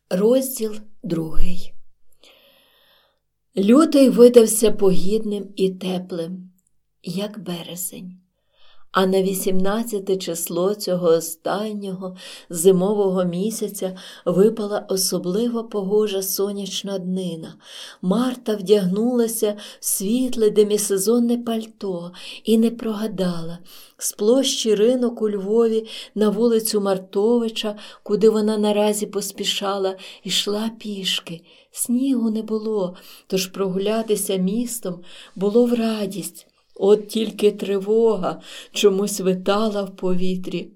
Розділ 2. Лютий видався погідним і теплим, як березень. А на 18 число цього останнього зимового місяця випала особливо погожа сонячна днина. Марта вдягнулася в світле демісезонне пальто і не прогадала. З площі Ринок у Львові на вулицю Мартовича, куди вона наразі поспішала, йшла пішки. Снігу не було, тож прогулятися містом було в радість. От тільки тривога чомусь витала в повітрі.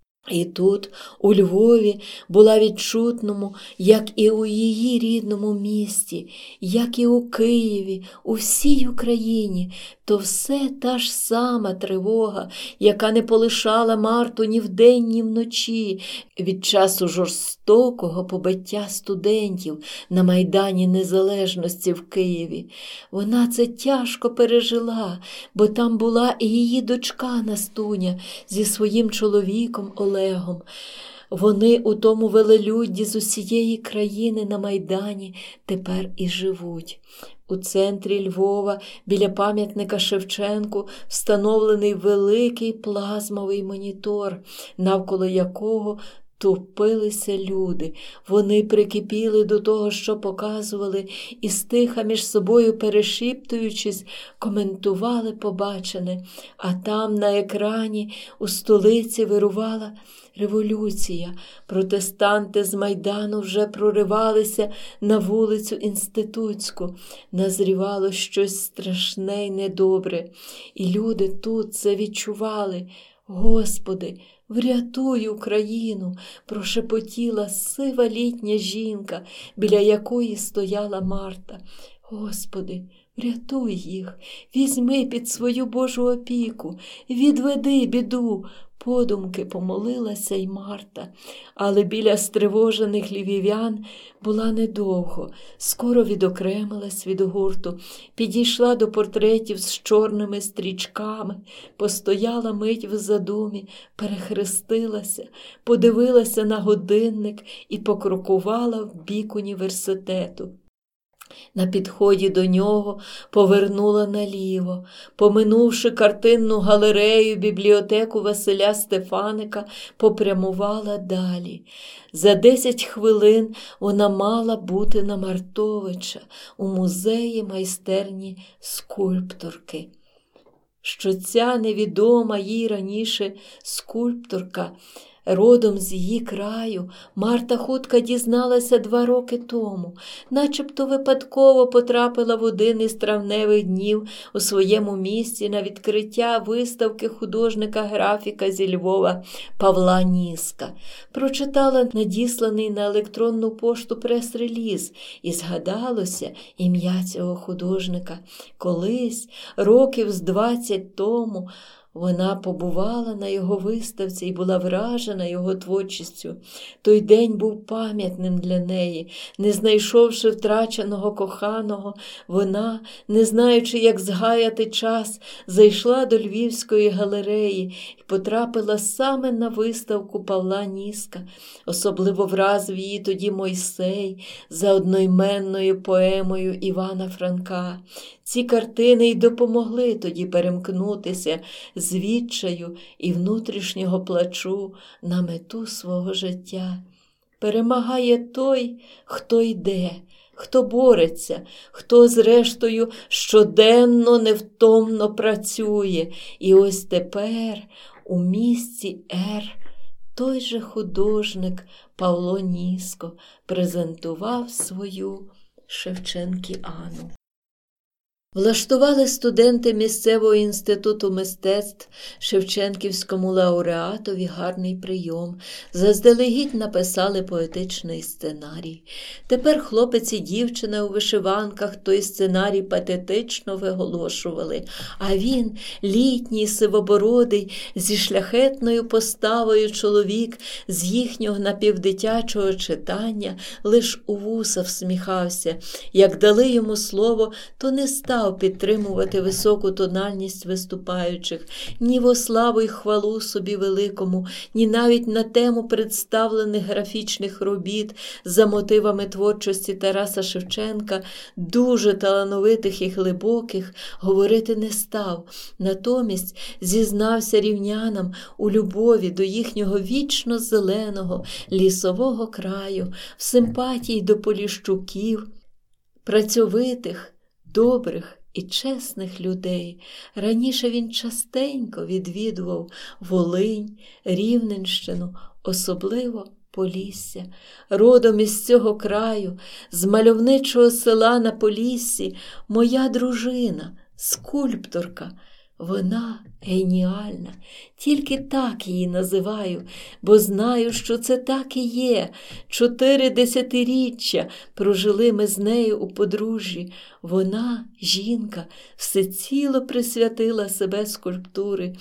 І тут, у Львові, була відчутному, як і у її рідному місті, як і у Києві, у всій Україні, то все та ж сама тривога, яка не полишала Марту ні вдень, ні вночі, від часу жорстокого побиття студентів на Майдані Незалежності в Києві. Вона це тяжко пережила, бо там була і її дочка Настуня зі своїм чоловіком Олегом. Вони у тому велелюдді з усієї країни на Майдані тепер і живуть. У центрі Львова, біля пам'ятника Шевченку, встановлений великий плазмовий монітор, навколо якого тупилися люди. Вони прикипіли до того, що показували, і стиха між собою перешіптуючись, коментували побачене. А там на екрані у столиці вирувала революція. Протестанти з Майдану вже проривалися на вулицю Інститутську. Назрівало щось страшне й недобре. І люди тут це відчували. «Господи, врятуй Україну!» – прошепотіла сива літня жінка, біля якої стояла Марта. «Господи, врятуй їх, візьми під свою Божу опіку, відведи біду!» Подумки помолилася й Марта, але біля стривожених львів'ян була недовго. Скоро відокремилась від гурту, підійшла до портретів з чорними стрічками, постояла мить в задумі, перехрестилася, подивилася на годинник і покрокувала в бік університету. На підході до нього повернула наліво, поминувши картинну галерею, бібліотеку Василя Стефаника, попрямувала далі. За 10 хвилин вона мала бути на Мартовича, у музеї майстерні скульпторки. Що ця невідома їй раніше скульпторка родом з її краю, Марта хутко дізналася 2 роки тому. Начебто випадково потрапила в один із травневих днів у своєму місті на відкриття виставки художника-графіка зі Львова Павла Ніска. Прочитала надісланий на електронну пошту прес-реліз і згадалося ім'я цього художника. Колись, років з 20 тому, вона побувала на його виставці і була вражена його творчістю. Той день був пам'ятним для неї. Не знайшовши втраченого коханого, вона, не знаючи, як згаяти час, зайшла до Львівської галереї і потрапила саме на виставку Павла Ніска. Особливо вразив її тоді Мойсей за одноіменною поемою Івана Франка. Ці картини й допомогли тоді перемкнутися з відчаю і внутрішнього плачу на мету свого життя. Перемагає той, хто йде, хто бореться, хто зрештою щоденно невтомно працює. І ось тепер у місті Р той же художник Павло Ніско презентував свою Шевченкіану. Влаштували студенти місцевого інституту мистецтв Шевченківському лауреатові гарний прийом. Заздалегідь написали поетичний сценарій. Тепер хлопець і дівчина у вишиванках той сценарій патетично виголошували. А він, літній, сивобородий, зі шляхетною поставою чоловік, з їхнього напівдитячого читання, лиш у вуса всміхався. Як дали йому слово, то не став став підтримувати високу тональність виступаючих, ні во славу й хвалу собі великому, ні навіть на тему представлених графічних робіт за мотивами творчості Тараса Шевченка, дуже талановитих і глибоких, говорити не став. Натомість зізнався рівнянам у любові до їхнього вічно зеленого лісового краю, в симпатії до поліщуків, працьовитих, добрих і чесних людей. Раніше він частенько відвідував Волинь, Рівненщину, особливо Полісся. Родом із цього краю, з мальовничого села на Поліссі, моя дружина, скульпторка. Вона геніальна, тільки так її називаю, бо знаю, що це так і є. 4 десятиріччя прожили ми з нею у подружжі. Вона, жінка, всеціло присвятила себе скульптури.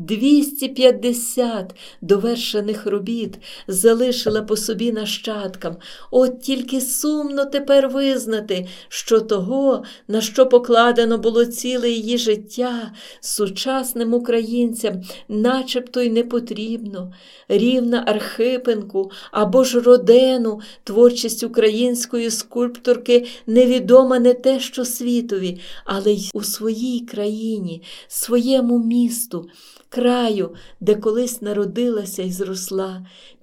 250 довершених робіт залишила по собі нащадкам. От тільки сумно тепер визнати, що того, на що покладено було ціле її життя, сучасним українцям начебто й не потрібно. Рівна Архипенку або ж Родену творчість української скульпторки невідома не те, що світові, але й у своїй країні, своєму місту, краю, де колись народилася і зросла.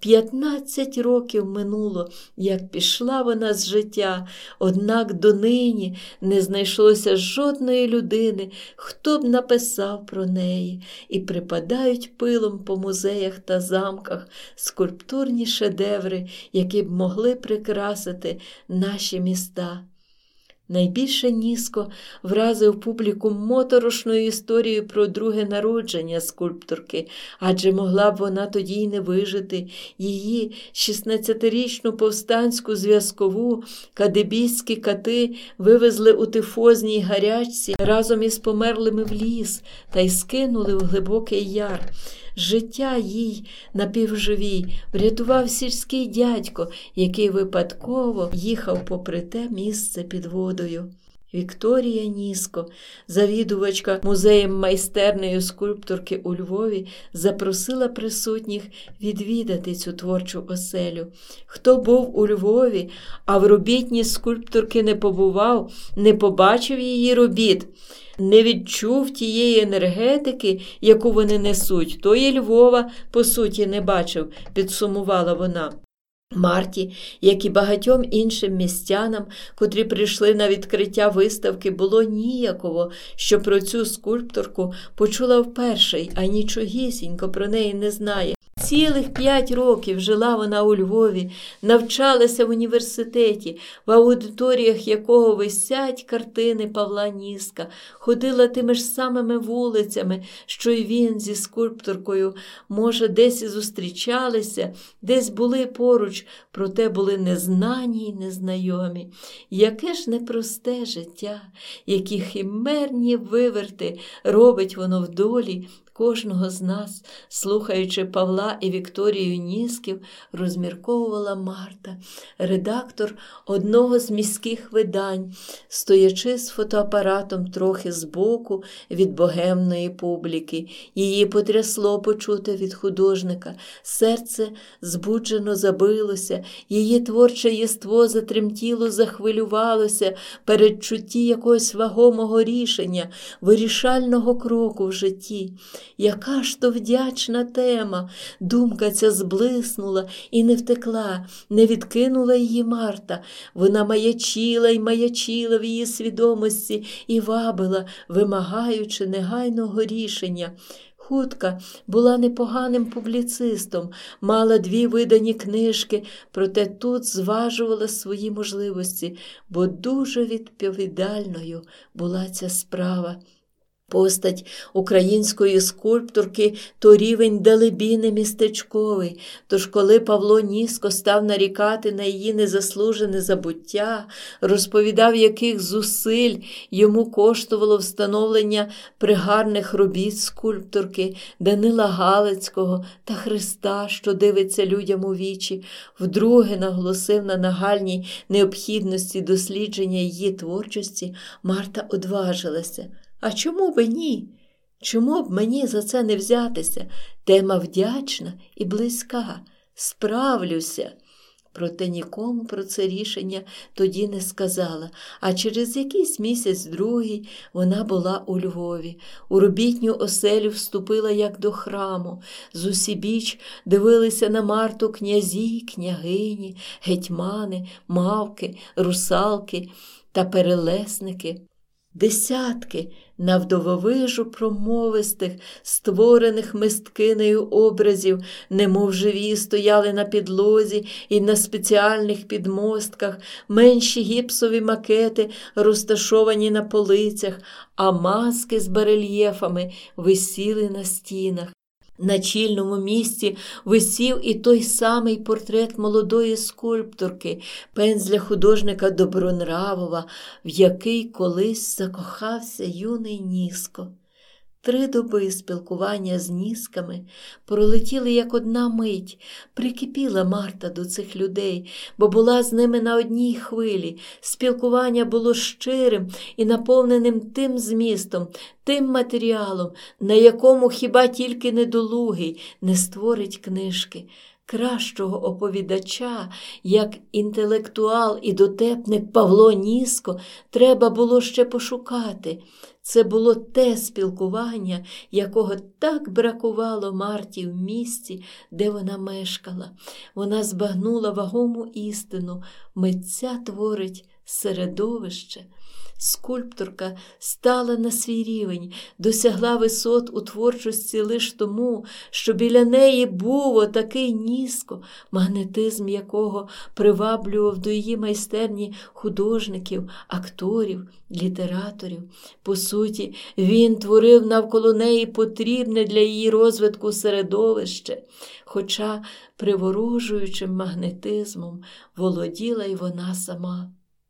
15 років минуло, як пішла вона з життя, однак донині не знайшлося жодної людини, хто б написав про неї, і припадають пилом по музеях та замках скульптурні шедеври, які б могли прикрасити наші міста. Найбільше низько вразив публіку моторошною історією про друге народження скульпторки, адже могла б вона тоді й не вижити. Її 16-річну повстанську зв'язкову кадебійські кати вивезли у тифозній гарячці разом із померлими в ліс та й скинули в глибокий яр. Життя їй напівживій врятував сільський дядько, який випадково їхав попри те місце під водою. Вікторія Ніско, завідувачка музеєм-майстернею скульпторки у Львові, запросила присутніх відвідати цю творчу оселю. Хто був у Львові, а в робітні скульпторки не побував, не побачив її робіт, не відчув тієї енергетики, яку вони несуть, то і Львова, по суті, не бачив, підсумувала вона. Марті, як і багатьом іншим містянам, котрі прийшли на відкриття виставки, було ніяково, що про цю скульпторку почула вперше, а нічогісінько про неї не знає. Цілих 5 років жила вона у Львові, навчалася в університеті, в аудиторіях якого висять картини Павла Ніска, ходила тими ж самими вулицями, що й він зі скульпторкою, може, десь і зустрічалися, десь були поруч, проте були незнані й незнайомі. Яке ж непросте життя, які химерні виверти робить воно в долі кожного з нас, слухаючи Павла і Вікторію Нісків, розмірковувала Марта, редактор одного з міських видань, стоячи з фотоапаратом трохи збоку від богемної публіки. Її потрясло почуте від художника, серце збуджено забилося, її творче єство затремтіло, захвилювалося передчутті якогось вагомого рішення, вирішального кроку в житті. Яка ж то вдячна тема! Думка ця зблиснула і не втекла, не відкинула її Марта. Вона маячила й маячила в її свідомості і вабила, вимагаючи негайного рішення. Хутка була непоганим публіцистом, мала 2 видані книжки, проте тут зважувала свої можливості, бо дуже відповідальною була ця справа. Постать української скульпторки – то рівень далебі не містечковий, тож коли Павло Ніско став нарікати на її незаслужене забуття, розповідав, яких зусиль йому коштувало встановлення пригарних робіт скульпторки Данила Галицького та Христа, що дивиться людям у вічі, вдруге наголосив на нагальній необхідності дослідження її творчості, Марта одважилася. А чому б ні? Чому б мені за це не взятися? Тема вдячна і близька. Справлюся. Проте нікому про це рішення тоді не сказала, а через якийсь місяць-другий вона була у Львові. У робітню оселю вступила як до храму. Зусібіч дивилися на Марту князі, княгині, гетьмани, мавки, русалки та перелесники. Десятки навдововижу промовистих, створених мисткинею образів, немов живі, стояли на підлозі і на спеціальних підмостках, менші гіпсові макети, розташовані на полицях, а маски з барельєфами висіли на стінах. На чільному місці висів і той самий портрет молодої скульпторки, пензля художника Добронравова, в який колись закохався юний Ніско. 3 доби спілкування з Нісками пролетіли як одна мить. Прикипіла Марта до цих людей, бо була з ними на одній хвилі. Спілкування було щирим і наповненим тим змістом, тим матеріалом, на якому хіба тільки недолугий не створить книжки. Кращого оповідача, як інтелектуал і дотепник Павло Ніско, треба було ще пошукати. Це було те спілкування, якого так бракувало Марті в місті, де вона мешкала. Вона збагнула вагому істину – митця творить середовище. Скульпторка стала на свій рівень, досягла висот у творчості лиш тому, що біля неї був отакий Ніско, магнетизм якого приваблював до її майстерні художників, акторів, літераторів. По суті, він творив навколо неї потрібне для її розвитку середовище, хоча приворожуючим магнетизмом володіла й вона сама.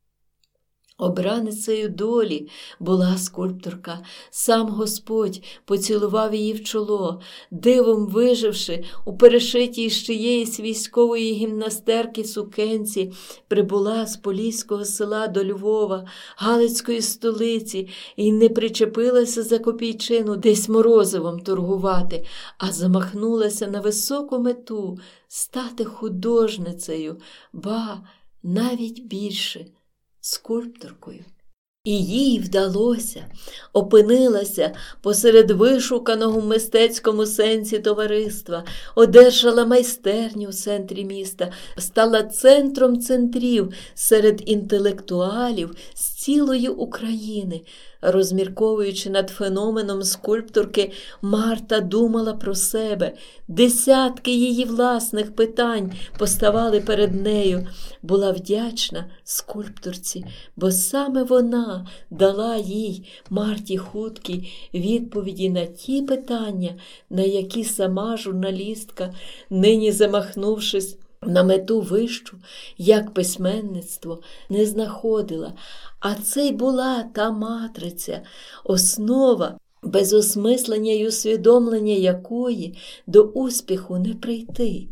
Обраницею долі була скульпторка. Сам Господь поцілував її в чоло, дивом виживши у перешитій з чиєїсь військової гімнастерки сукенці, прибула з поліського села до Львова, Галицької столиці, і не причепилася за копійчину десь морозивом торгувати, а замахнулася на високу мету – стати художницею, ба, навіть більше – скульпторкою. І їй вдалося, опинилася посеред вишуканого в мистецькому сенсі товариства, одержала майстерню в центрі міста, стала центром центрів серед інтелектуалів з цілої України. Розмірковуючи над феноменом скульпторки, Марта думала про себе. Десятки її власних питань поставали перед нею. Була вдячна скульпторці, бо саме вона дала їй, Марті Худкій, відповіді на ті питання, на які сама журналістка, нині замахнувшись на мету вищу, як письменництво, не знаходила. А це й була та матриця, основа, без осмислення й усвідомлення якої до успіху не прийти.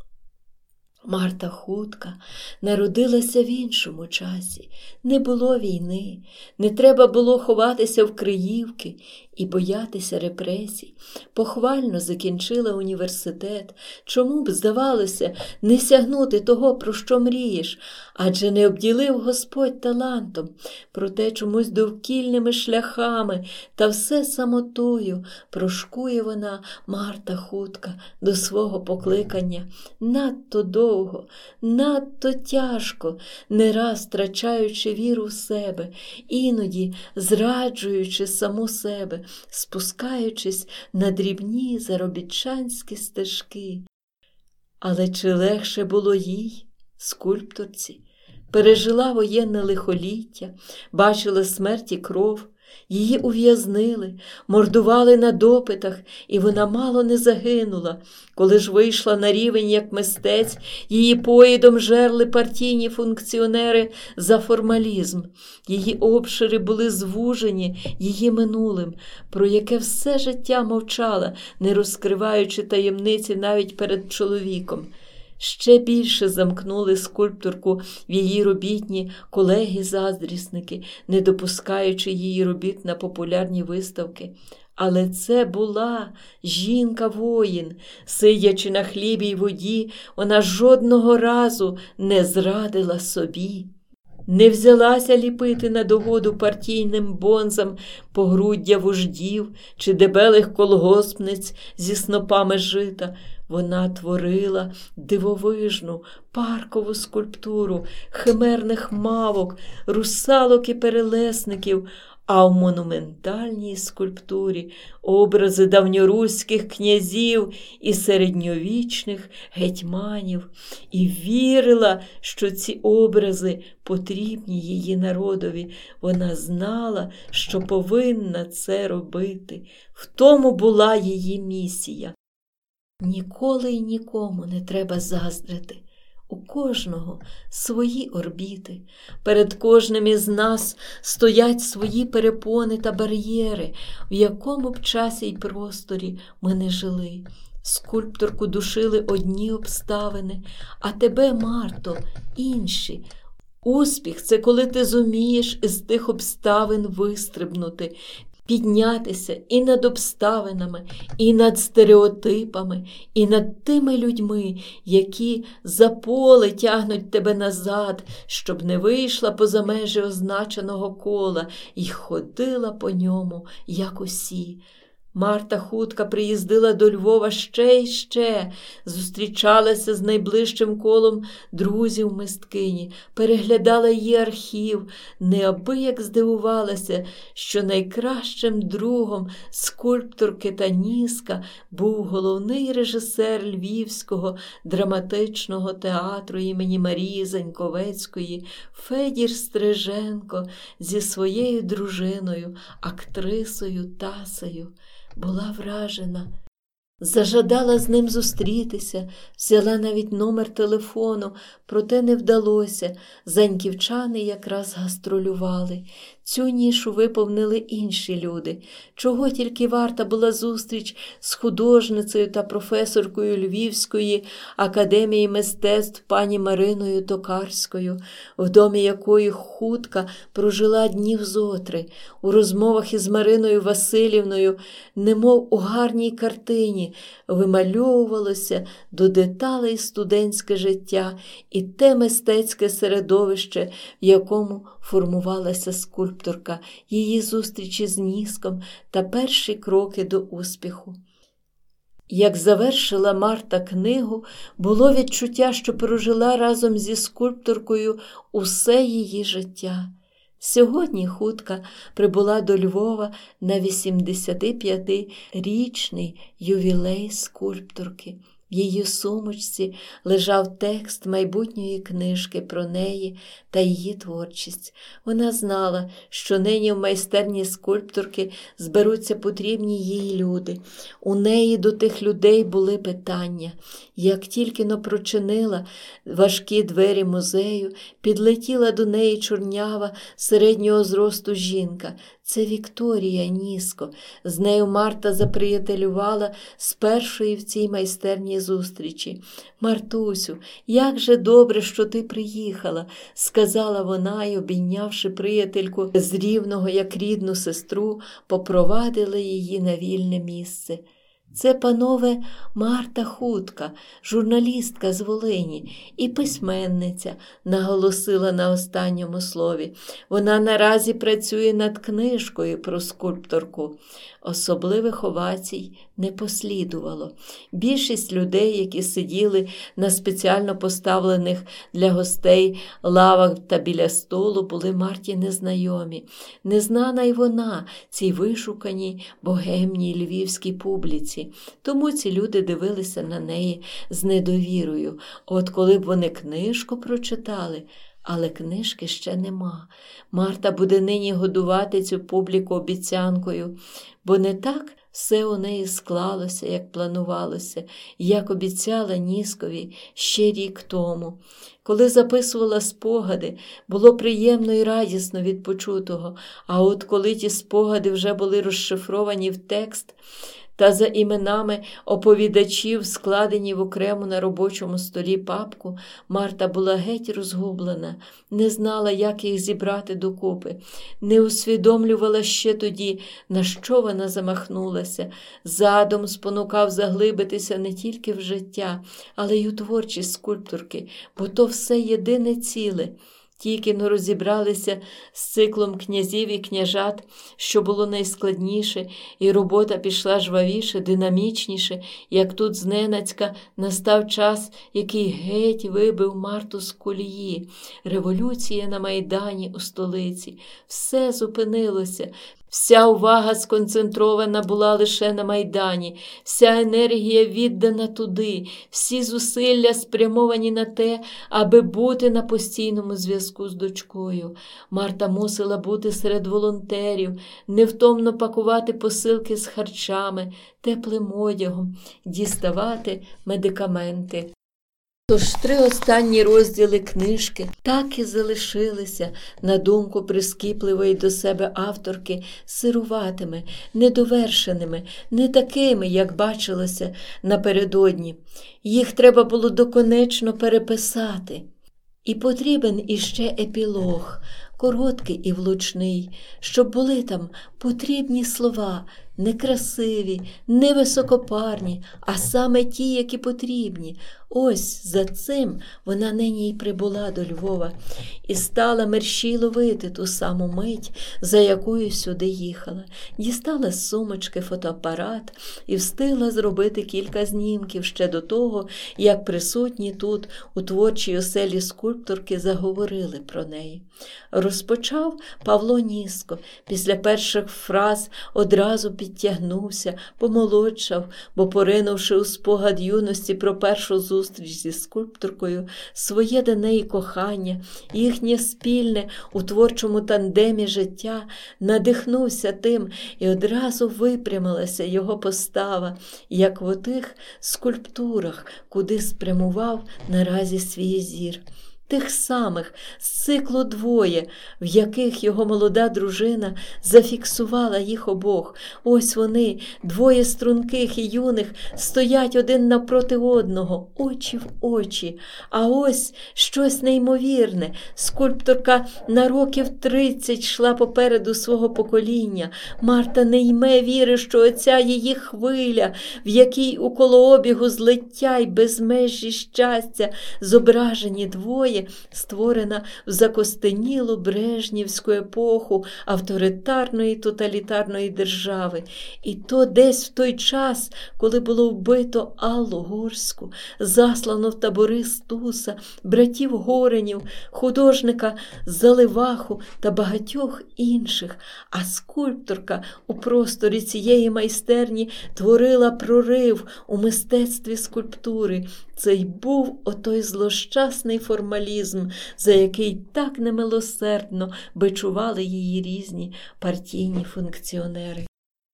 Марта Худка народилася в іншому часі. Не було війни, не треба було ховатися в Криївки і боятися репресій. Похвально закінчила університет. Чому б, здавалося, не сягнути того, про що мрієш? Адже не обділив Господь талантом. Проте чомусь довкільними шляхами та все самотою прошкує вона, Марта Худка, до свого покликання. Надто довго, надто тяжко, не раз втрачаючи віру в себе, іноді зраджуючи саму себе, спускаючись на дрібні заробітчанські стежки. Але чи легше було їй, скульпторці? Пережила воєнне лихоліття, бачила смерть і кров, Її ув'язнили, мордували на допитах, і вона мало не загинула. Коли ж вийшла на рівень як мистець, її поїдом жерли партійні функціонери за формалізм. Її обшири були звужені її минулим, про яке все життя мовчала, не розкриваючи таємниці навіть перед чоловіком. Ще більше замкнули скульпторку в її робітні колеги-заздрісники, не допускаючи її робіт на популярні виставки. Але це була жінка-воїн. Сидячи на хлібі й воді, вона жодного разу не зрадила собі. Не взялася ліпити на догоду партійним бонзам погруддя вождів чи дебелих колгоспниць зі снопами жита. Вона творила дивовижну паркову скульптуру химерних мавок, русалок і перелесників, а в монументальній скульптурі образи давньоруських князів і середньовічних гетьманів. І вірила, що ці образи потрібні її народові. Вона знала, що повинна це робити. В тому була її місія. Ніколи й нікому не треба заздрити. У кожного свої орбіти. Перед кожним із нас стоять свої перепони та бар'єри, в якому б часі й просторі ми не жили. Скульпторку душили одні обставини, а тебе, Марто, інші. Успіх – це коли ти зумієш із тих обставин вистрибнути, піднятися і над обставинами, і над стереотипами, і над тими людьми, які за поле тягнуть тебе назад, щоб не вийшла поза межі означеного кола і ходила по ньому, як усі. Марта Хутка приїздила до Львова ще й ще, зустрічалася з найближчим колом друзів мисткині, переглядала її архів, неабияк здивувалася, що найкращим другом скульпторки Таніска був головний режисер Львівського драматичного театру імені Марії Заньковецької Федір Стриженко зі своєю дружиною, актрисою Тасею. Була вражена. Зажадала з ним зустрітися, взяла навіть номер телефону, проте не вдалося. Заньківчани якраз гастролювали. Цю нішу виповнили інші люди. Чого тільки варта була зустріч з художницею та професоркою Львівської академії мистецтв пані Мариною Токарською, в домі якої Хутка прожила днів зотри. У розмовах із Мариною Василівною, немов у гарній картині, вимальовувалося до деталей студентське життя і те мистецьке середовище, в якому формувалася скульпторка, її зустрічі з Ніском та перші кроки до успіху. Як завершила Марта книгу, було відчуття, що прожила разом зі скульпторкою усе її життя. Сьогодні Хутка прибула до Львова на 85-річний ювілей скульпторки. В її сумочці лежав текст майбутньої книжки про неї та її творчість. Вона знала, що нині в майстерні скульпторки зберуться потрібні їй люди. У неї до тих людей були питання. Як тільки-но прочинила важкі двері музею, підлетіла до неї чорнява середнього зросту жінка. Це Вікторія Ніско. З нею Марта заприятелювала з першої в цій майстерній зустрічі. «Мартусю, як же добре, що ти приїхала», – сказала вона і, обійнявши приятельку з рівного, як рідну сестру, попровадила її на вільне місце. «Це, панове, Марта Хутка, журналістка з Волині і письменниця», – наголосила на останньому слові. «Вона наразі працює над книжкою про скульпторку». Особливих овацій не послідувало. Більшість людей, які сиділи на спеціально поставлених для гостей лавах та біля столу, були Марті незнайомі. Незнана й вона цій вишуканій богемній львівській публіці. Тому ці люди дивилися на неї з недовірою. От коли б вони книжку прочитали, Але книжки ще нема. Марта буде нині годувати цю публіку обіцянкою, бо не так все у неї склалося, як планувалося, як обіцяла Ніскові ще рік тому. Коли записувала спогади, було приємно і радісно від почутого, а от коли ті спогади вже були розшифровані в текст та за іменами оповідачів, складені в окрему на робочому столі папку, Марта була геть розгублена, не знала, як їх зібрати докупи, не усвідомлювала ще тоді, на що вона замахнулася. Задум спонукав заглибитися не тільки в життя, але й у творчість скульпторки, бо то все єдине ціле. Тільки-но розібралися з циклом князів і княжат, що було найскладніше, і робота пішла жвавіше, динамічніше, як тут зненацька настав час, який геть вибив Марту з колії. Революція на Майдані у столиці. Все зупинилося. Вся увага сконцентрована була лише на Майдані, вся енергія віддана туди, всі зусилля спрямовані на те, аби бути на постійному зв'язку з дочкою. Марта мусила бути серед волонтерів, невтомно пакувати посилки з харчами, теплим одягом, діставати медикаменти. Тож 3 останні розділи книжки так і залишилися, на думку прискіпливої до себе авторки, сируватими, недовершеними, не такими, як бачилося напередодні. Їх треба було доконечно переписати. І потрібен іще епілог, короткий і влучний, щоб були там потрібні слова, не красиві, не високопарні, а саме ті, які потрібні. Ось за цим вона нині й прибула до Львова і стала мерщій ловити ту саму мить, за якою сюди їхала. Дістала з сумочки фотоапарат і встигла зробити кілька знімків ще до того, як присутні тут, у творчій оселі скульпторки, заговорили про неї. Розпочав Павло Ніско. Після перших фраз одразу підтягнувся, помолодшав, бо, поринувши у спогад юності про першу зустріч зі скульпторкою, своє до неї кохання, їхнє спільне у творчому тандемі життя, надихнувся тим, і одразу випрямилася його постава, як в отих скульптурах, куди спрямував наразі свій зір. Тих самих, з циклу «Двоє», в яких його молода дружина зафіксувала їх обох. Ось вони, двоє струнких і юних, стоять один навпроти одного, очі в очі. А ось щось неймовірне. Скульпторка на років 30 йшла попереду свого покоління. Марта не йме віри, що оця її хвиля, в якій у колообігу злиття й безмежі щастя зображені двоє, створена в закостенілу брежнєвську епоху авторитарної тоталітарної держави. І то десь в той час, коли було вбито Аллу Горську, заслано в табори Стуса, братів Горенів, художника Заливаху та багатьох інших. А скульпторка у просторі цієї майстерні творила прорив у мистецтві скульптури. Це й був отой злощасний формалізм, за який так немилосердно бичували її різні партійні функціонери.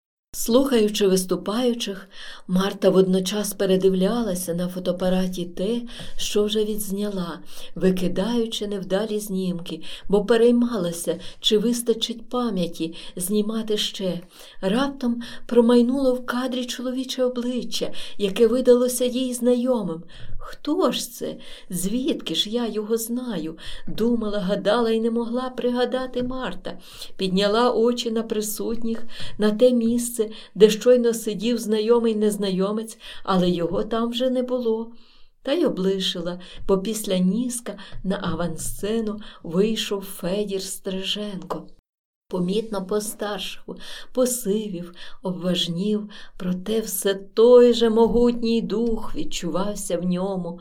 Слухаючи виступаючих, Марта водночас передивлялася на фотоапараті те, що вже відзняла, викидаючи невдалі знімки, бо переймалася, чи вистачить пам'яті знімати ще. Раптом промайнуло в кадрі чоловіче обличчя, яке видалося їй знайомим. Хто ж це? Звідки ж я його знаю? Думала, гадала і не могла пригадати Марта. Підняла очі на присутніх, на те місце, де щойно сидів знайомий незнайомець, але його там вже не було. Та й облишила, бо після Ніска на авансцену вийшов Федір Стриженко. Помітно постаршав, посивів, обважнів, проте все той же могутній дух відчувався в ньому.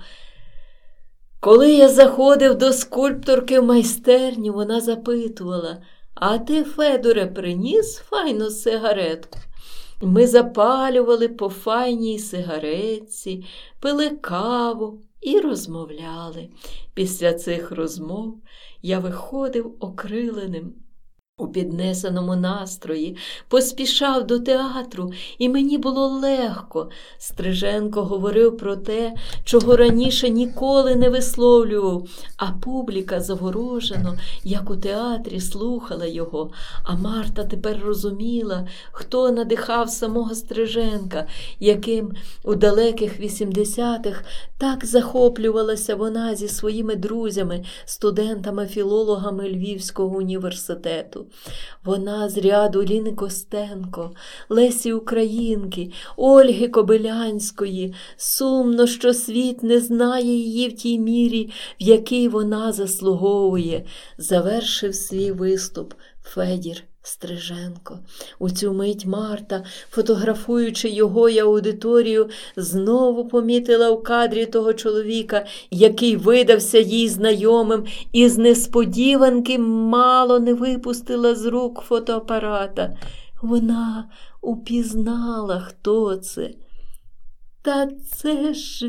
Коли я заходив до скульпторки в майстерню, вона запитувала: «А ти, Федоре, приніс файну сигаретку?» Ми запалювали по файній сигаретці, пили каву, І розмовляли. Після цих розмов я виходив окриленим, у піднесеному настрої, поспішав до театру, і мені було легко. Стриженко говорив про те, чого раніше ніколи не висловлював, а публіка заворожено, як у театрі, слухала його. А Марта тепер розуміла, хто надихав самого Стриженка, яким у далеких 80-х так захоплювалася вона зі своїми друзями, студентами-філологами Львівського університету. Вона з ряду Ліни Костенко, Лесі Українки, Ольги Кобилянської. Сумно, що світ не знає її в тій мірі, в якій вона заслуговує. Завершив свій виступ Федір Стриженко. У цю мить Марта, фотографуючи його і аудиторію, знову помітила в кадрі того чоловіка, який видався їй знайомим, і з несподіванки мало не випустила з рук фотоапарата. Вона упізнала, хто це. Та це ж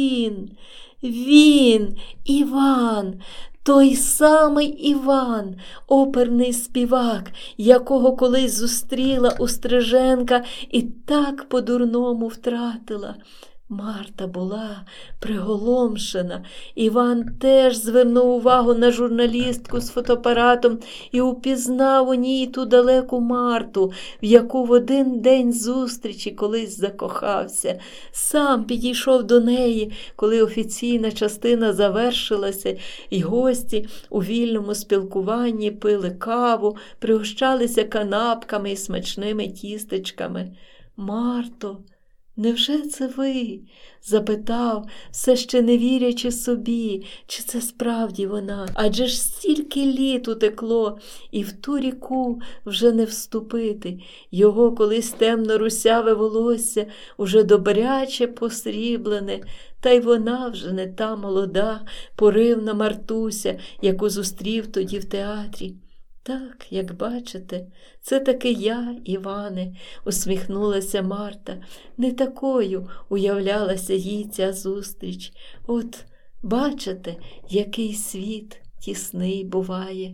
він, Іван, той самий Іван, оперний співак, якого колись зустріла у Стриженка і так по-дурному втратила. Марта була приголомшена. Іван теж звернув увагу на журналістку з фотоапаратом і упізнав у ній ту далеку Марту, в яку в один день зустрічі колись закохався. Сам підійшов до неї, коли офіційна частина завершилася, і гості у вільному спілкуванні пили каву, пригощалися канапками і смачними тістечками. «Марто, невже це ви?» – запитав, все ще не вірячи собі, чи це справді вона. Адже ж стільки літ утекло, і в ту ріку вже не вступити. Його колись темно-русяве волосся уже добряче посріблене, та й вона вже не та молода, поривна Мартуся, яку зустрів тоді в театрі. «Так, як бачите, це таки я, Іване», – усміхнулася Марта. Не такою уявлялася їй ця зустріч. От, бачите, який світ тісний буває.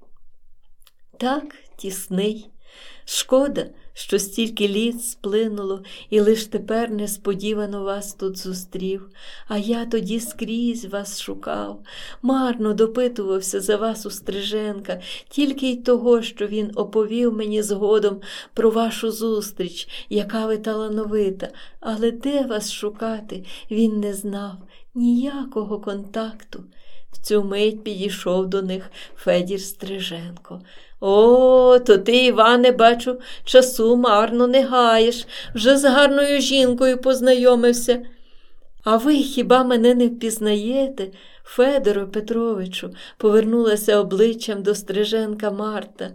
Так, тісний. Шкода, що стільки літ сплинуло, і лиш тепер несподівано вас тут зустрів. А я тоді скрізь вас шукав, марно допитувався за вас у Стриженка, тільки й того, що він оповів мені згодом про вашу зустріч, яка ви талановита. Але де вас шукати, він не знав, ніякого контакту. В цю мить підійшов до них Федір Стриженко. «О, то ти, Іване, бачу, часу марно не гаєш, вже з гарною жінкою познайомився. А ви хіба мене не впізнаєте, Федоре Петровичу?» – повернулася обличчям до Стриженка Марта.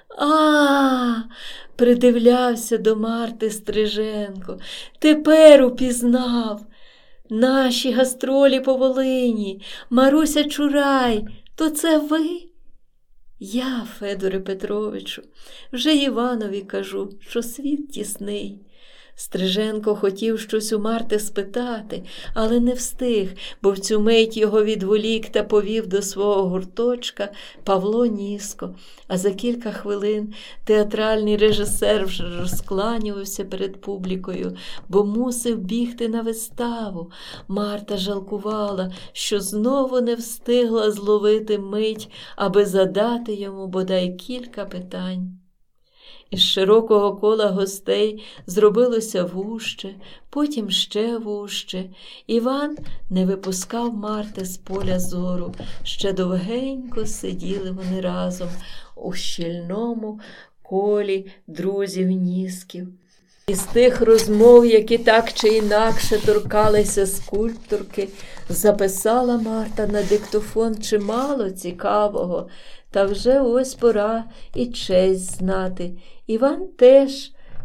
– придивлявся до Марти Стриженко. «Тепер упізнав. Наші гастролі по Волині, Маруся Чурай, то це ви?» «Я, Федоре Петровичу, вже Іванові кажу, що світ тісний». Стриженко хотів щось у Марти спитати, але не встиг, бо в цю мить його відволік та повів до свого гурточка Павло Ніско. А за кілька хвилин театральний режисер вже розкланювався перед публікою, бо мусив бігти на виставу. Марта жалкувала, що знову не встигла зловити мить, аби задати йому бодай кілька питань. Із широкого кола гостей зробилося вужче, потім ще вужче. Іван не випускав Марти з поля зору. Ще довгенько сиділи вони разом у щільному колі друзів Нісків. Із тих розмов, які так чи інакше торкалися скульпторки, записала Марта на диктофон чимало цікавого. Та вже ось пора і честь знати. Іван теж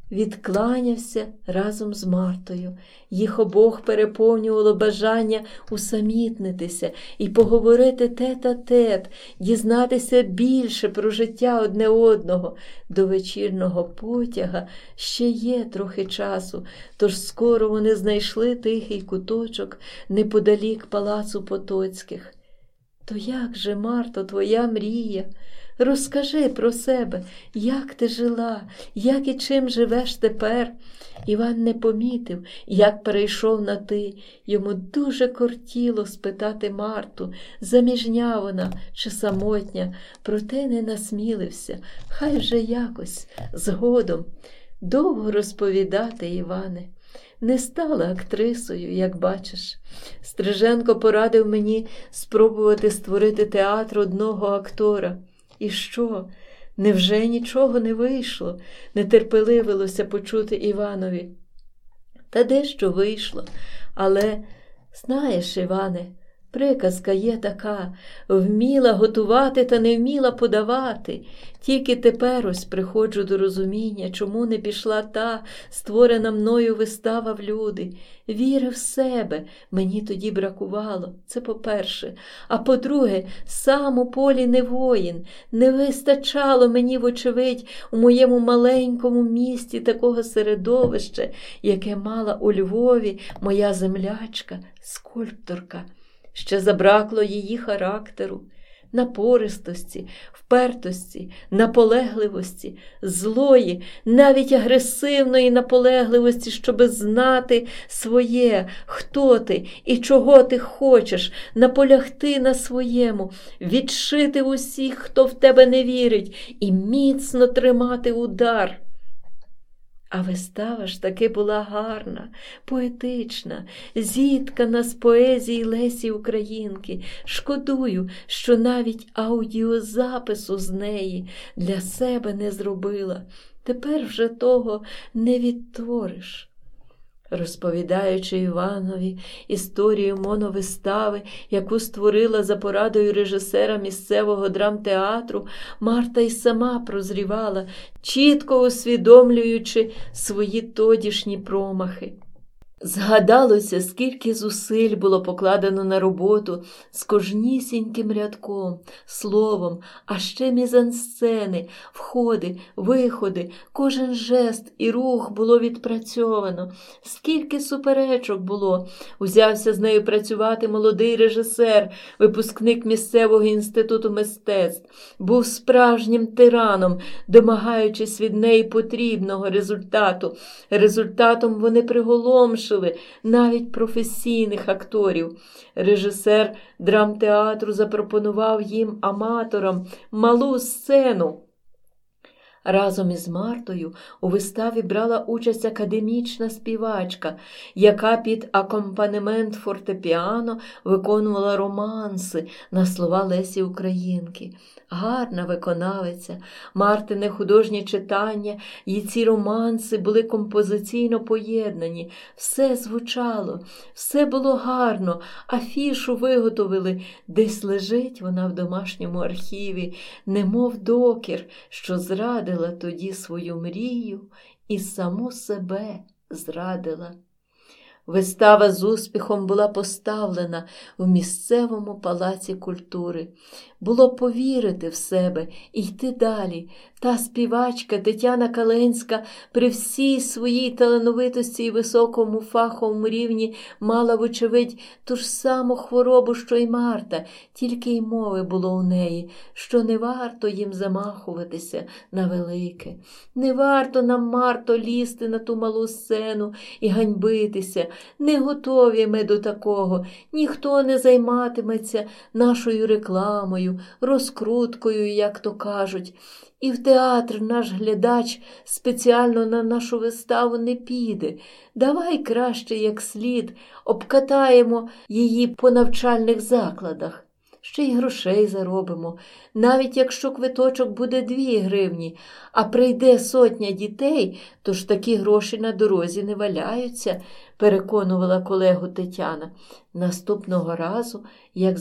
відкланявся разом з Мартою. Їх обох переповнювало бажання усамітнитися і поговорити тет-а-тет, дізнатися більше про життя одне одного. До вечірнього потяга ще є трохи часу, тож скоро вони знайшли тихий куточок неподалік палацу Потоцьких. То як же, Марто, твоя мрія? Розкажи про себе, як ти жила, як і чим живеш тепер. Іван не помітив, як перейшов на ти. Йому дуже кортіло спитати Марту, заміжня вона чи самотня, проте не насмілився. Хай вже якось, згодом. Довго розповідати, Іване. Не стала актрисою, як бачиш. Стриженко порадив мені спробувати створити театр одного актора. І що? Невже нічого не вийшло? Нетерпеливилося почути Іванові. Та дещо вийшло. Але, знаєш, Іване, приказка є така: вміла готувати та не вміла подавати. Тільки тепер ось приходжу до розуміння, чому не пішла та створена мною вистава в люди. Віри в себе мені тоді бракувало, це по-перше. А по-друге, сам у полі не воїн. Не вистачало мені, вочевидь, у моєму маленькому місті такого середовища, яке мала у Львові моя землячка, скульпторка. Ще забракло її характеру, напористості, впертості, наполегливості, злої, навіть агресивної наполегливості, щоби знати своє, хто ти і чого ти хочеш, наполягти на своєму, відшити усіх, хто в тебе не вірить, і міцно тримати удар. А вистава ж таки була гарна, поетична, зіткана з поезії Лесі Українки. Шкодую, що навіть аудіозапису з неї для себе не зробила. Тепер вже того не відтвориш. Розповідаючи Іванові історію моновистави, яку створила за порадою режисера місцевого драмтеатру, Марта й сама прозрівала, чітко усвідомлюючи свої тодішні промахи. Згадалося, скільки зусиль було покладено на роботу з кожнісіньким рядком, словом, а ще мізансцени, входи, виходи, кожен жест і рух було відпрацьовано. Скільки суперечок було. Узявся з нею працювати молодий режисер, випускник місцевого інституту мистецтв. Був справжнім тираном, домагаючись від неї потрібного результату. Результатом вони приголомшили навіть професійних акторів. Режисер драмтеатру запропонував їм, аматорам, малу сцену. Разом із Мартою у виставі брала участь академічна співачка, яка під акомпанемент фортепіано виконувала романси на слова Лесі Українки. Гарна виконавиця, Мартине художнє читання і ці романси були композиційно поєднані. Все звучало, все було гарно, афішу виготовили. Десь лежить вона в домашньому архіві, немов докір, що зрадила тоді свою мрію і саму себе зрадила. Вистава з успіхом була поставлена в місцевому палаці культури. Було повірити в себе і йти далі. Та співачка Тетяна Каленська при всій своїй талановитості і високому фаховому рівні мала, вочевидь, ту ж саму хворобу, що й Марта, тільки й мови було у неї, що не варто їм замахуватися на велике. Не варто нам, Марто, лізти на ту малу сцену і ганьбитися. Не готові ми до такого. Ніхто не займатиметься нашою рекламою, розкруткою, як то кажуть. І в театр наш глядач спеціально на нашу виставу не піде. Давай краще як слід обкатаємо її по навчальних закладах. Ще й грошей заробимо. Навіть якщо квиточок буде 2 гривні, а прийде 100 дітей, то ж такі гроші на дорозі не валяються, переконувала колегу Тетяна. Наступного разу, як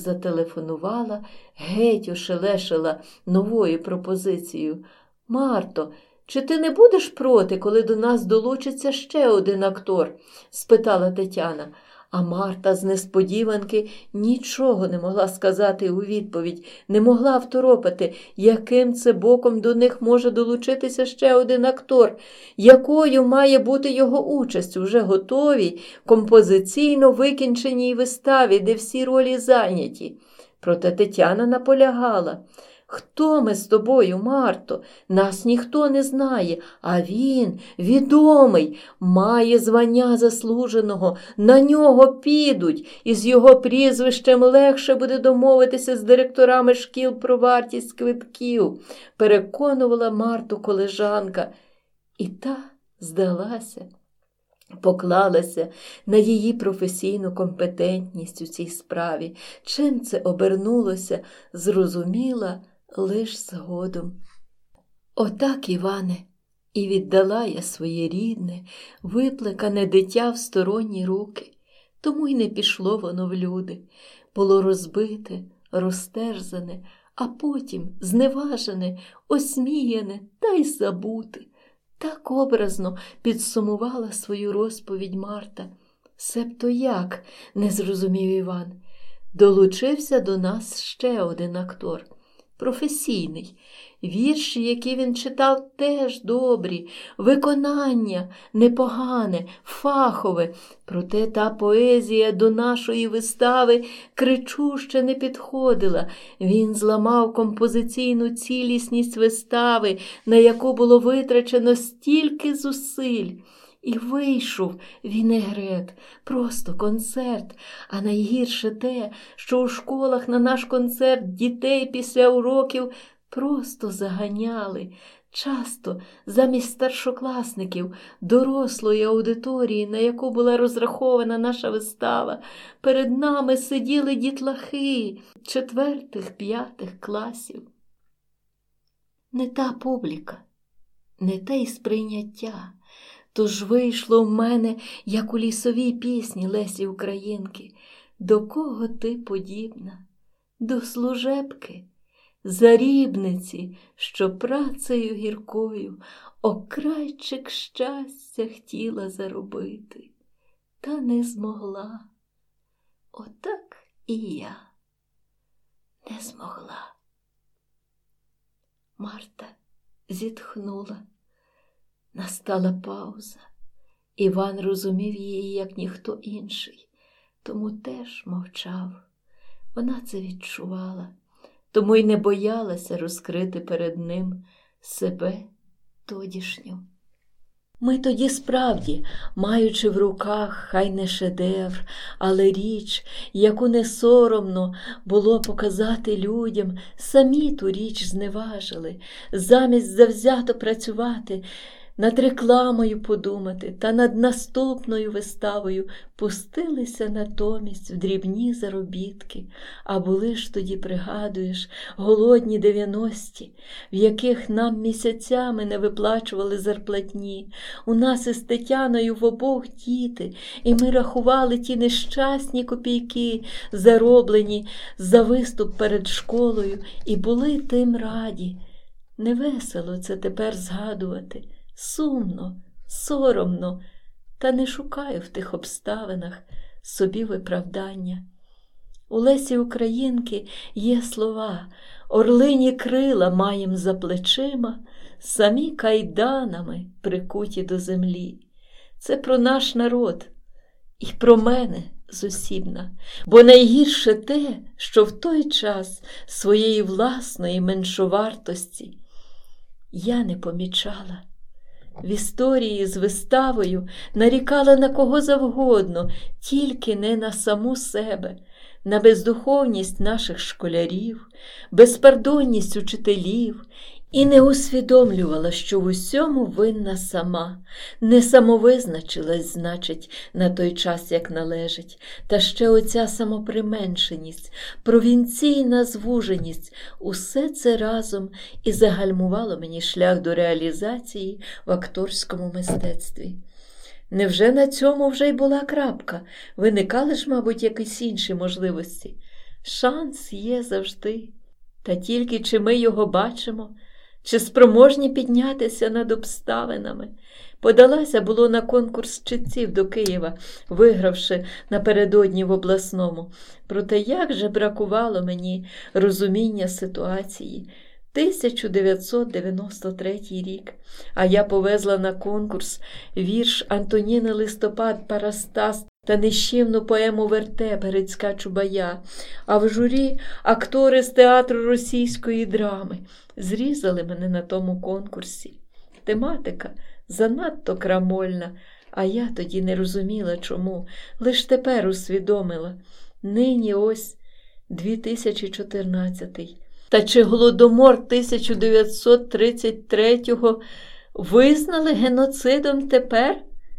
зателефонувала, геть ошелешила новою пропозицією. Марто, чи ти не будеш проти, коли до нас долучиться ще один актор?» – спитала Тетяна. А Марта з несподіванки нічого не могла сказати у відповідь, не могла второпати, яким це боком до них може долучитися ще один актор, якою має бути його участь у вже готовій, композиційно викінченій виставі, де всі ролі зайняті. Проте Тетяна наполягала: «Хто ми з тобою, Марто? Нас ніхто не знає, а він відомий, має звання заслуженого, на нього підуть, і з його прізвищем легше буде домовитися з директорами шкіл про вартість квитків», – переконувала Марту колежанка. І та здалася, поклалася на її професійну компетентність у цій справі. Чим це обернулося, зрозуміла лиш згодом. «Отак, Іване, і віддала я своє рідне, виплекане дитя в сторонні руки. Тому й не пішло воно в люди. Було розбите, розтерзане, а потім зневажене, осміяне та й забуте». Так образно підсумувала свою розповідь Марта. «Себто як?» – не зрозумів Іван. «Долучився до нас ще один актор. Професійний. Вірші, які він читав, теж добрі, виконання непогане, фахове. Проте та поезія до нашої вистави кричуще не підходила. Він зламав композиційну цілісність вистави, на яку було витрачено стільки зусиль. І вийшов вінегрет, просто концерт. А найгірше те, що у школах на наш концерт дітей після уроків просто заганяли. Часто замість старшокласників, дорослої аудиторії, на яку була розрахована наша вистава, перед нами сиділи дітлахи 4-5 класів. Не та публіка, не те й сприйняття. Тож вийшло в мене, як у лісовій пісні Лесі Українки: «До кого ти подібна? До служебки, зарібниці, що працею гіркою окрайчик щастя хотіла заробити, та не змогла. Отак і я не змогла». Марта зітхнула. Настала пауза. Іван розумів її, як ніхто інший, тому теж мовчав. Вона це відчувала, тому й не боялася розкрити перед ним себе тодішню. Ми тоді справді, маючи в руках хай не шедевр, але річ, яку не соромно було показати людям, самі ту річ зневажили, замість завзято працювати, над рекламою подумати та над наступною виставою пустилися натомість в дрібні заробітки. А були ж тоді, пригадуєш, голодні 90-ті, в яких нам місяцями не виплачували зарплатні. У нас із Тетяною в обох діти, і ми рахували ті нещасні копійки, зароблені за виступ перед школою, і були тим раді. Невесело це тепер згадувати. Сумно, соромно, та не шукаю в тих обставинах собі виправдання. У Лесі Українки є слова: «Орлині крила маєм за плечима, самі кайданами прикуті до землі». Це про наш народ і про мене зосібна, бо найгірше те, що в той час своєї власної меншовартості я не помічала. В історії з виставою нарікала на кого завгодно, тільки не на саму себе, на бездуховність наших школярів, безпардонність учителів, і не усвідомлювала, що в усьому винна сама, не самовизначилась, значить, на той час, як належить. Та ще оця самоприменшеність, провінційна звуженість – усе це разом і загальмувало мені шлях до реалізації в акторському мистецтві. Невже на цьому вже й була крапка? Виникали ж, мабуть, якісь інші можливості? Шанс є завжди. Та тільки чи ми його бачимо, Чи спроможні піднятися над обставинами? Подалася було на конкурс читців до Києва, вигравши напередодні в обласному. Проте як же бракувало мені розуміння ситуації. 1993 рік, а я повезла на конкурс вірш Антоніни Листопад «Парастас» та нищівну поему «Вертеп» Грицька Чубая, а в журі актори з театру російської драми. Зрізали мене на тому конкурсі. Тематика занадто крамольна, а я тоді не розуміла чому, лиш тепер усвідомила. Нині ось 2014. Та чи Голодомор 1933-го визнали геноцидом тепер?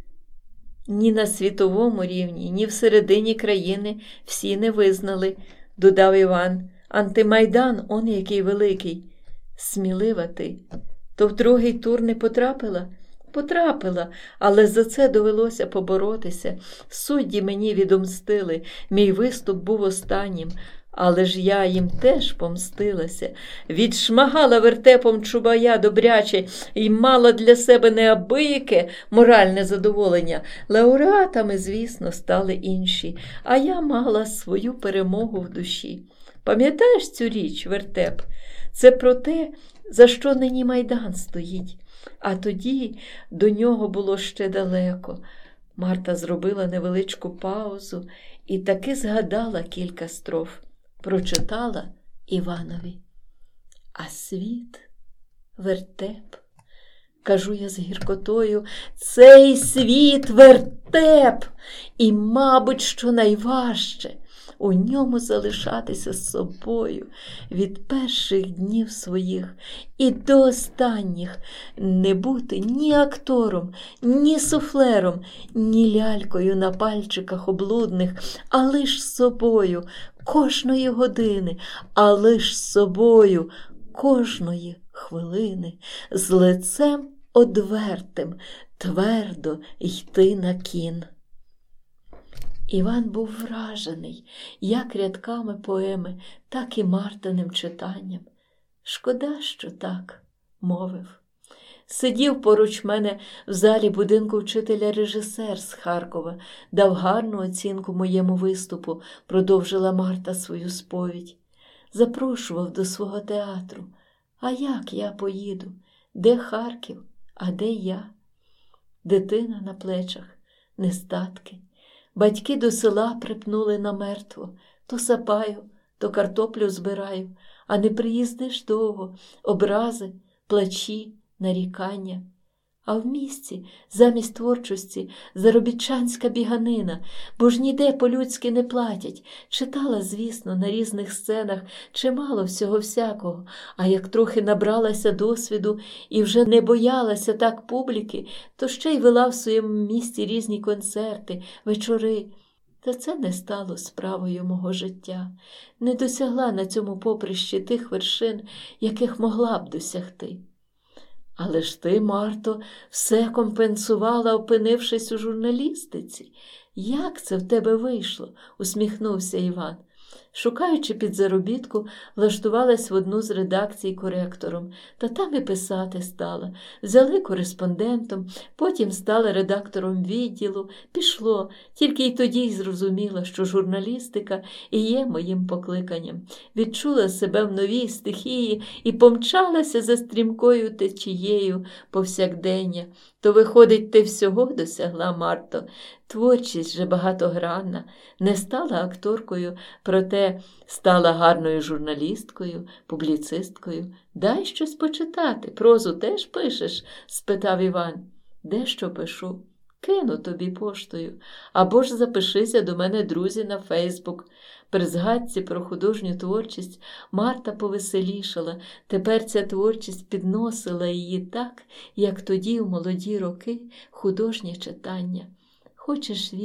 Ні на світовому рівні, ні всередині країни всі не визнали, додав Іван. Антимайдан, он який великий. Смілива ти. То в другий тур не потрапила? Потрапила, але за це довелося поборотися. Судді мені відомстили, мій виступ був останнім. Але ж я їм теж помстилася, відшмагала вертепом Чубая добряче і мала для себе неабияке моральне задоволення. Лауреатами, звісно, стали інші, а я мала свою перемогу в душі. Пам'ятаєш цю річ, вертеп? Це про те, за що нині Майдан стоїть. А тоді до нього було ще далеко. Марта зробила невеличку паузу і таки згадала кілька строф. Прочитала Іванові. А світ, вертеп, кажу я з гіркотою, цей світ вертеп, і, мабуть, що найважче у ньому залишатися з собою від перших днів своїх і до останніх, не бути ні актором, ні суфлером, ні лялькою на пальчиках облудних, а лиш собою кожної години, а лиш собою кожної хвилини, з лицем одвертим, твердо йти на кін. Іван був вражений як рядками поеми, так і Мартиним читанням. Шкода, що так, мовив. Сидів поруч мене в залі будинку вчителя режисер з Харкова, дав гарну оцінку моєму виступу, продовжила Марта свою сповідь. Запрошував до свого театру. А як я поїду? Де Харків, а де я? Дитина на плечах, нестатки. Батьки до села припнули намертво. То сапаю, то картоплю збираю, а не приїздиш довго, образи, плачі, нарікання. А в місті, замість творчості, заробітчанська біганина, бо ж ніде по-людськи не платять. Читала, звісно, на різних сценах чимало всього всякого, а як трохи набралася досвіду і вже не боялася так публіки, то ще й вела в своєму місті різні концерти, вечори. Та це не стало справою мого життя. Не досягла на цьому поприщі тих вершин, яких могла б досягти. Але ж ти, Марто, все компенсувала, опинившись у журналістиці. Як це в тебе вийшло? Усміхнувся Іван. Шукаючи підзаробітку, влаштувалась в одну з редакцій коректором, та там і писати стала. Взяли кореспондентом, потім стала редактором відділу. Пішло, тільки й тоді й зрозуміла, що журналістика і є моїм покликанням. Відчула себе в новій стихії і помчалася за стрімкою течією повсякдення. То, виходить, ти всього досягла, Марто. Творчість же багатогранна. Не стала акторкою, проте стала гарною журналісткою, публіцисткою. Дай щось почитати. Прозу теж пишеш? Спитав Іван. Дещо пишу. Кину тобі поштою. Або ж запишися до мене, друзі, на Фейсбук. При згадці про художню творчість Марта повеселішала. Тепер ця творчість підносила її так, як тоді, у молоді роки, художнє читання. Хочеш вір,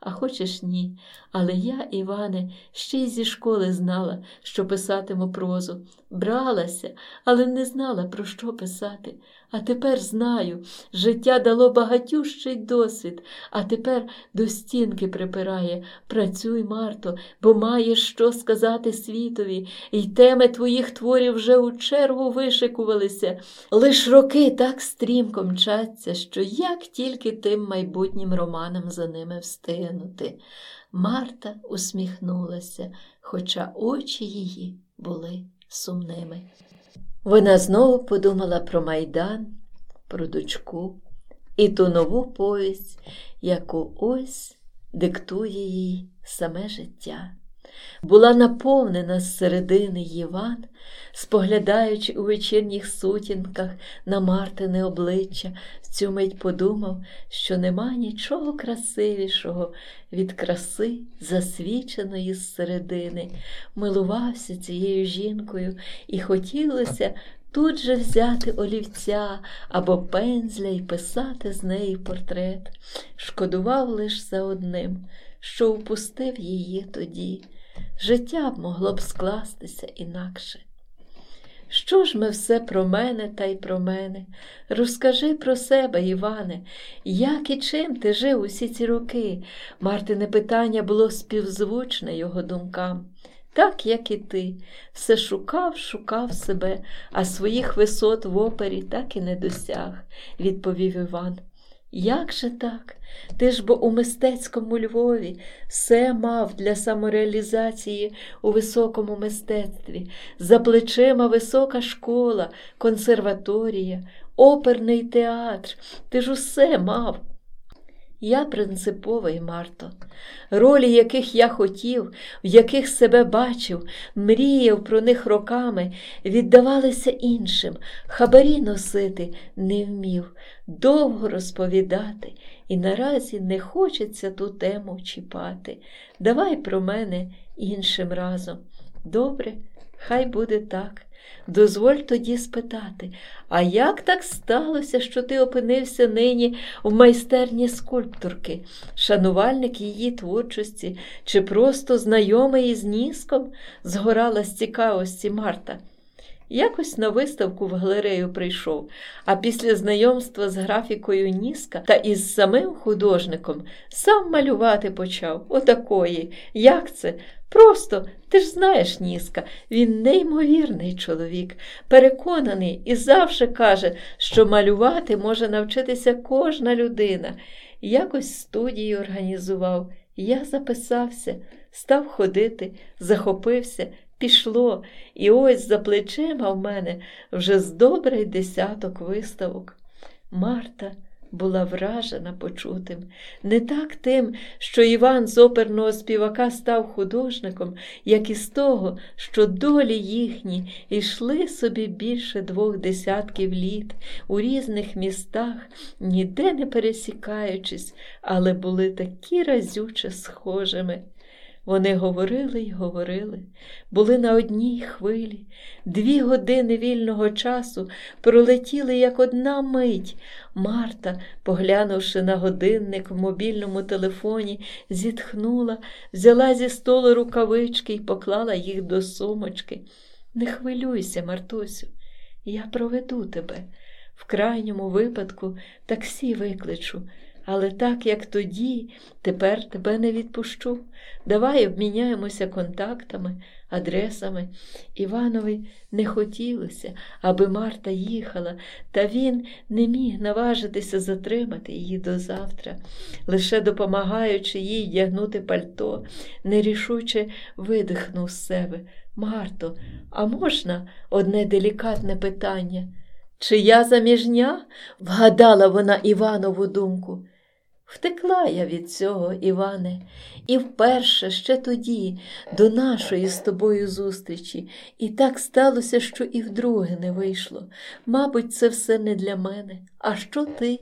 А хочеш – ні. Але я, Іване, ще й зі школи знала, що писатиму прозу. Бралася, але не знала, про що писати. А тепер знаю, життя дало багатющий досвід, а тепер до стінки припирає. Працюй, Марто, бо маєш що сказати світові, і теми твоїх творів вже у чергу вишикувалися. Лиш роки так стрімко мчаться, що як тільки тим майбутнім романам за ними встигнути. Марта усміхнулася, хоча очі її були сумними. Вона знову подумала про Майдан, про дочку і ту нову повість, яку ось диктує їй саме життя. Була наповнена зсередини Іван, споглядаючи у вечірніх сутінках на Мартине обличчя, в цю мить подумав, що нема нічого красивішого від краси, засвіченої зсередини. Милувався цією жінкою і хотілося тут же взяти олівця або пензля і писати з неї портрет. Шкодував лиш за одним, що упустив її тоді. Життя б могло б скластися інакше. Що ж ми все про мене та й про мене? Розкажи про себе, Іване, як і чим ти жив усі ці роки? Мартине питання було співзвучне його думкам. Так, як і ти, все шукав себе, а своїх висот в опері так і не досяг, відповів Іван. Як же так? Ти ж бо у мистецькому Львові все мав для самореалізації у високому мистецтві. За плечима висока школа, консерваторія, оперний театр. Ти ж усе мав. Я принциповий, Марто. Ролі, яких я хотів, в яких себе бачив, мріяв про них роками, віддавалися іншим, хабарі носити не вмів, довго розповідати, і наразі не хочеться ту тему чіпати. Давай про мене іншим разом. Добре, хай буде так. Дозволь тоді спитати, а як так сталося, що ти опинився нині в майстерні скульпторки? Шанувальник її творчості чи просто знайомий із Ніском? Згорала з цікавості Марта. Якось на виставку в галерею прийшов, а після знайомства з графікою Ніска та із самим художником сам малювати почав. Отакої. Як це? Просто, ти ж знаєш Ніска, він неймовірний чоловік, переконаний і завжди каже, що малювати може навчитися кожна людина. Якось студію організував, я записався, став ходити, захопився, пішло, і ось за плечима в мене вже з добрий десяток виставок. Марта була вражена почутим. Не так тим, що Іван з оперного співака став художником, як і з того, що долі їхні йшли собі більше 2 десятків літ у різних містах, ніде не пересікаючись, але були такі разюче схожими. Вони говорили й говорили, були на одній хвилі. 2 години вільного часу пролетіли, як одна мить. Марта, поглянувши на годинник в мобільному телефоні, зітхнула, взяла зі столу рукавички й поклала їх до сумочки. «Не хвилюйся, Мартусю, я проведу тебе. В крайньому випадку таксі викличу. Але так, як тоді, тепер тебе не відпущу. Давай обміняємося контактами, адресами». Іванові не хотілося, аби Марта їхала, та він не міг наважитися затримати її до завтра. Лише допомагаючи їй вдягнути пальто, нерішуче видихнув з себе. «Марто, а можна одне делікатне питання?» «Чи я заміжня?» – вгадала вона Іванову думку. Втекла я від цього, Іване, і вперше ще тоді, до нашої з тобою зустрічі, і так сталося, що і вдруге не вийшло. Мабуть, це все не для мене. А що ти?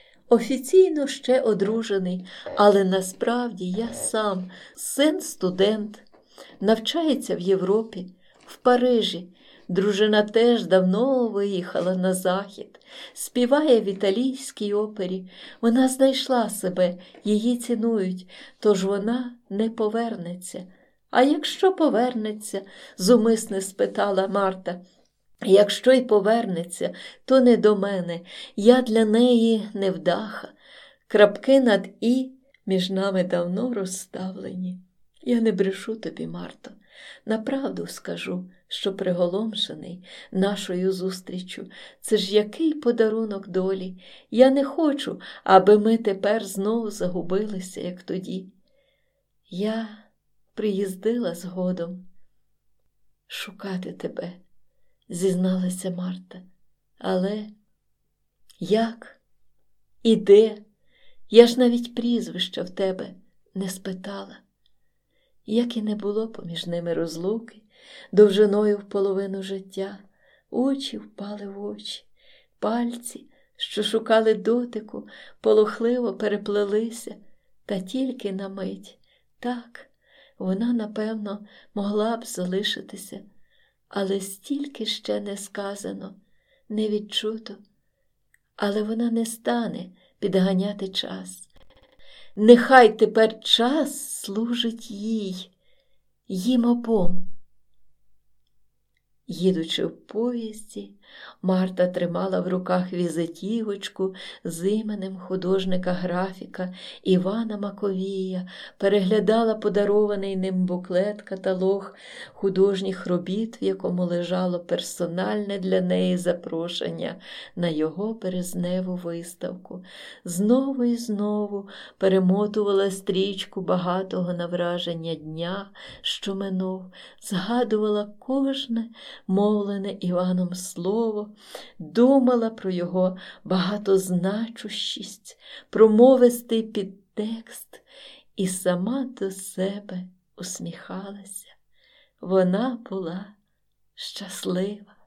Офіційно ще одружений, але насправді я сам, син-студент, навчається в Європі, в Парижі. Дружина теж давно виїхала на захід, співає в італійській опері. Вона знайшла себе, її цінують, тож вона не повернеться. А якщо повернеться, зумисне спитала Марта. Якщо й повернеться, то не до мене, я для неї невдаха. Крапки над «і» між нами давно розставлені. Я не брешу тобі, Марто, направду скажу, що приголомшений нашою зустріччю. Це ж який подарунок долі. Я не хочу, аби ми тепер знову загубилися, як тоді. Я приїздила згодом шукати тебе, зізналася Марта. Але як? І де? Я ж навіть прізвища в тебе не спитала. Як і не було поміж ними розлуки, довжиною в половину життя, очі впали в очі, пальці, що шукали дотику, полохливо переплелися, та тільки на мить. Так, вона, напевно, могла б залишитися, але стільки ще не сказано, не відчуто. Але вона не стане підганяти час. Нехай тепер час служить їй, їм обом. Їдучи в поїзді, Марта тримала в руках візитівочку з іменем художника-графіка Івана Маковія, переглядала подарований ним буклет-каталог художніх робіт, в якому лежало персональне для неї запрошення на його березневу виставку. Знову і знову перемотувала стрічку багатого на враження дня, що минув, згадувала кожне мовлене Іваном слово, думала про його багатозначущість, промовистий підтекст і сама до себе усміхалася. Вона була щаслива.